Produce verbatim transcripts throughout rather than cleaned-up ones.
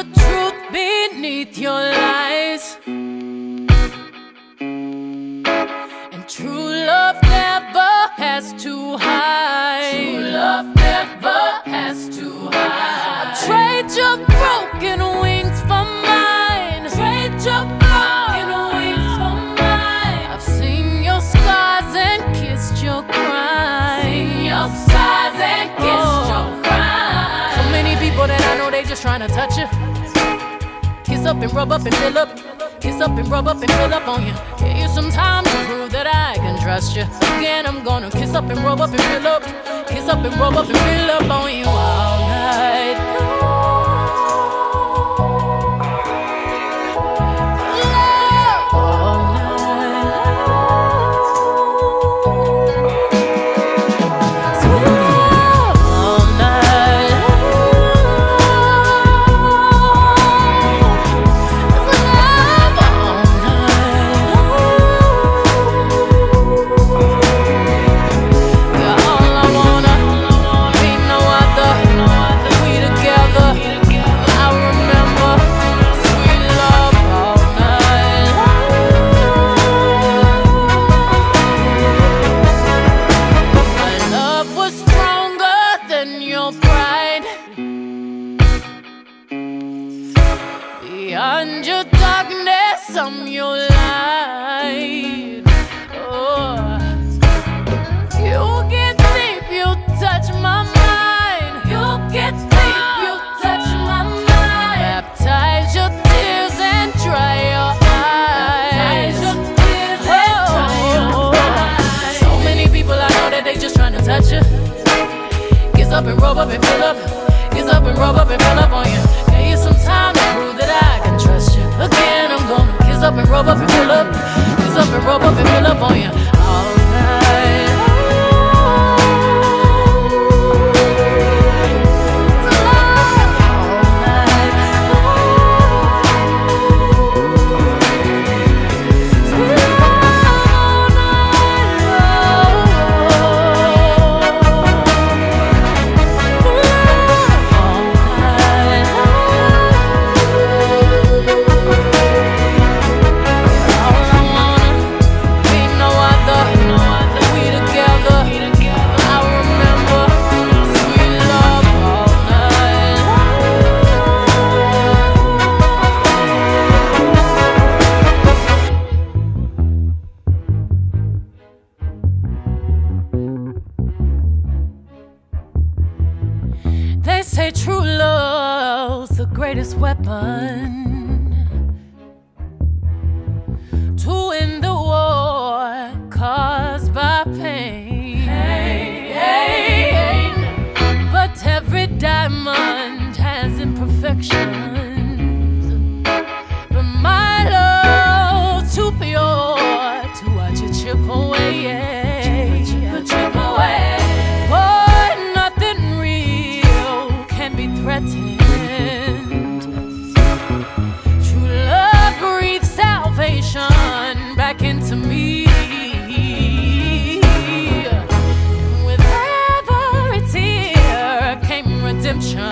truth beneath your lies. And true love never has to hide. True love never has to hide. I'll trade your broken wings for mine. Trade your broken wings for mine. I've seen your scars and kissed your cries. Seen your scars and kissed oh. your cries. So many people that I know, they just trying to touch you. Kiss up and rub up and fill up. Kiss up and rub up and fill up on you. Give you some time to prove that I can trust you. Again, I'm gonna kiss up and rub up and fill up. Kiss up and rub up and fill up on you all night long. All night long. Sweet love all night beyond your darkness, I'm your light. Oh, you get deep, you touch my mind. You get deep, you touch my mind. Baptize your tears and dry your eyes. Baptize your tears oh, and dry your eyes. So many people I know that they just trying to touch you. Kiss up and rub up and fill up. Kiss up and rub up and fill up on you. Give you some time to prove that I can trust you. Again, I'm gonna kiss up and rub up and fill up. Kiss up and rub up and fill up on you all night long. They say true love's the greatest weapon to win the war caused by pain. Pain. But every diamond has imperfections. But my love's too pure to watch it chip away. Chip, chip, chip away. Threatened. True love breathes salvation back into me. With every tear came redemption,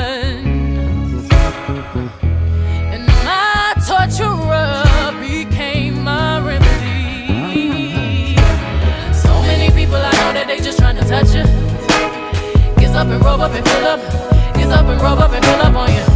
and my torturer became my remedy. So many people I know that they just trying to touch you. Kiss up and rub up and fill up. Kiss up and rub up and fill up on you.